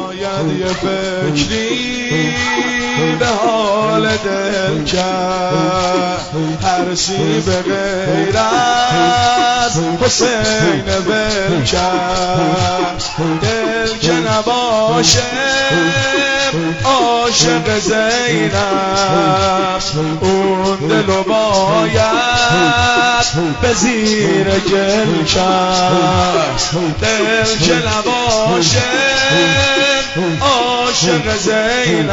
باید یه فکری به حال دل کرد، هرچی به غیر از حسین ول کرد. دل که نباشه عاشق زینب، اون دلو باید به زیر گل کرد. دل که نباشه عاشق زینب،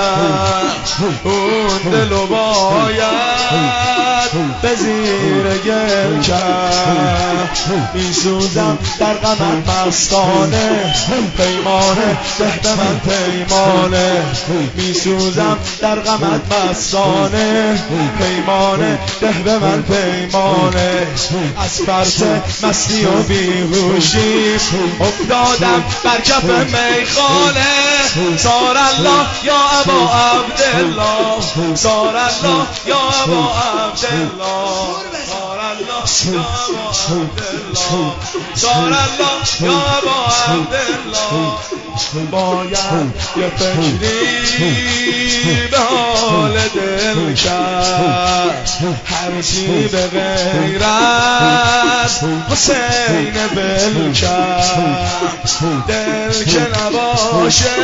اون دلو باید به زیر گل کرد. میسوزم در غمت مستانه، پیمانه ده به من پیمانه. میسوزم در غمت مستانه، پیمانه ده به من پیمانه. از فرط مستی و بیهوشی افتادم بر کف میخانه. سار الله یا ابا عبدالله، سار الله یا ابا عبدالله، سار الله یا ابا عبدالله، سار الله یا ابا عبدالله. باید یه فکری به حال دل کرد، هرچی به غیر از حسین ول کرد. دل که نباشه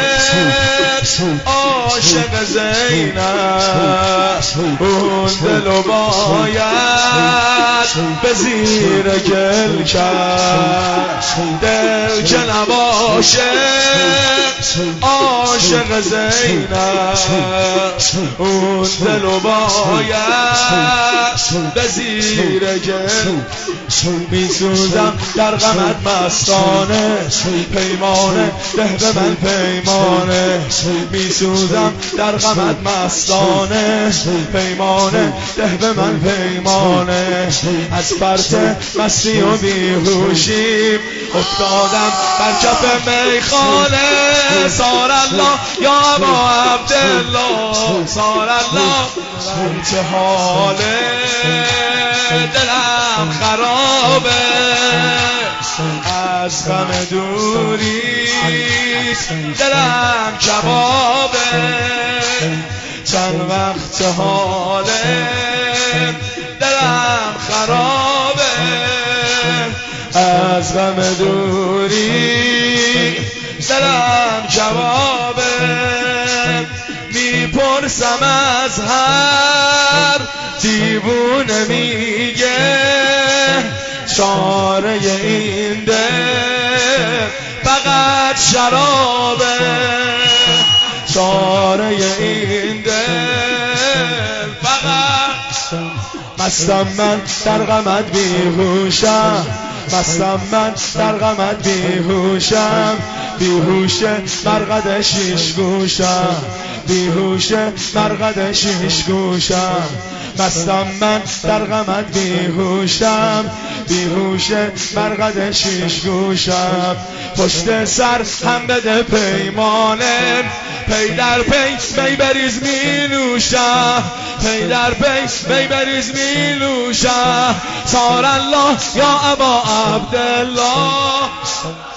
عاشق زینب، اون دلو باید به زیر گل کرد. دل که نباشه عاشق زینب، اون دلو باید به زیر گل. میسوزم در غمت مستانه، پیمانه ده به من پیمانه. میسوزم در غمت مستانه، پیمانه ده به من پیمانه. از فرط مستی و بیهوشی افتادم بر کف میخانه. سار الله یا ابا عبدالله، سار الله. چه حاله دلم خرابه، از غم دوری دلم کبابه. چند وقت حاله دلم خرابه، از غم دوری دلم کبابه. میپرسم از هر دیوونه، میگه چاره این دل فقط شرابه، چاره این دل فقط. مستم من در غمت بیهوشم، مستم من در غمت بیهوشم. بیهوشه مرقد شیش گوشم، بیهوشه مرقد شیش گوشم. مستم من در غمت بیهوشم، بیهوشه مرقد شیش گوشم. پشت سر هم بده پیمانه، پی در پی می بریز می نوشم، پی در پی می بریز می نوشم. سار الله یا ابا عبدالله.